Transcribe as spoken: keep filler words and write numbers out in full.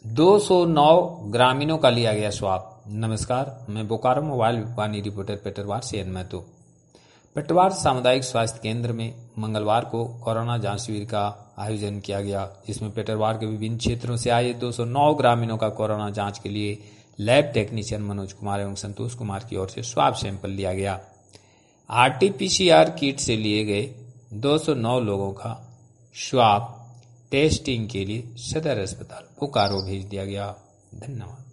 दो सौ नौ ग्रामीणों का लिया गया स्वाब। नमस्कार, मैं बोकारो मोबाइल वानी रिपोर्टर पेटरवार से महतो। पेटरवार सामुदायिक स्वास्थ्य केंद्र में मंगलवार को कोरोना जांच शिविर का आयोजन किया गया, जिसमें पेटरवार के विभिन्न क्षेत्रों से आए दो सौ नौ ग्रामीणों का कोरोना जांच के लिए लैब टेक्नीशियन मनोज कुमार एवं संतोष कुमार की ओर से स्वाब सैंपल लिया गया। आरटीपीसीआर किट से लिए गए दो सौ नौ लोगों का स्वाब टेस्टिंग के लिए सदर अस्पताल बोकारो भेज दिया गया। धन्यवाद।